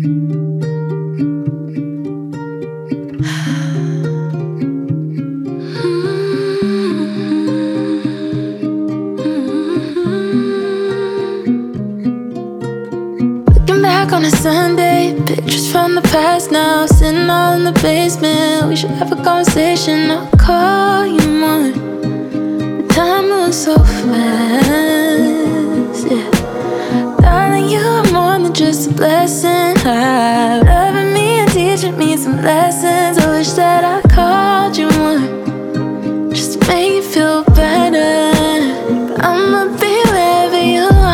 Looking back on a Sunday, pictures from the past now, sitting all in the basement. We should have a conversation. I'll call you more. The time moves so fast, yeah. Darling, you are more than just a blessing. Loving me and teaching me some lessons. I wish that I called you more, just to make you feel better. But I'ma be wherever you are.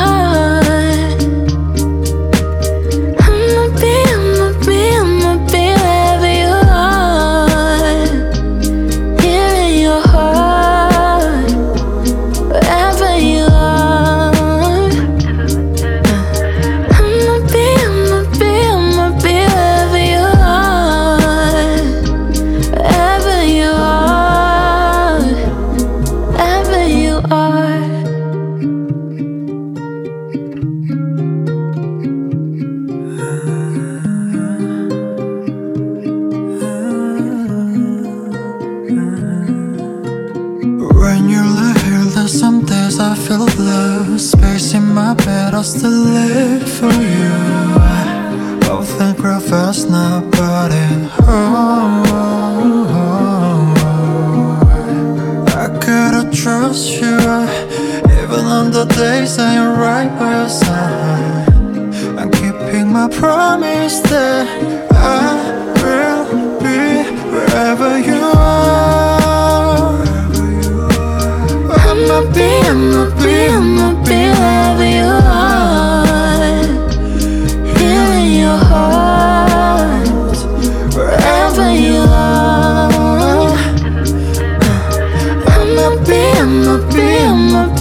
I'ma be wherever you are. Here in your heart, wherever you are. I'ma be wherever you are. Wherever you are, wherever you are. When you lie here, there's some days I feel blue. Space in my bed, I'll still live for you. Don't think real fast now, but I gotta trust you, even on the days I ain't right by your side. I'm keeping my promise that I will be wherever you are. I'ma be wherever you are. Here in your heart, wherever you are. I'ma be